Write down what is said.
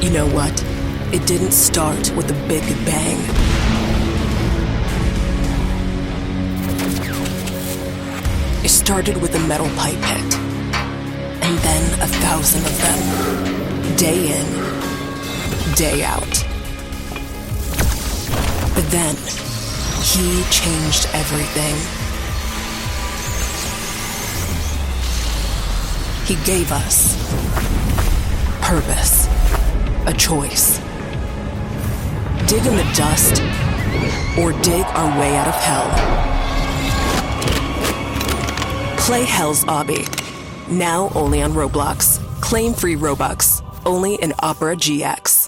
You know what? It didn't start with a big bang. It started with a metal pipe hit, and then 1,000 of them, day in, day out. But then, he changed everything. He gave us purpose, a choice. Dig in the dust, or dig our way out of hell. Play Hell's Obby, now only on Roblox. Claim free Robux, only in Opera GX.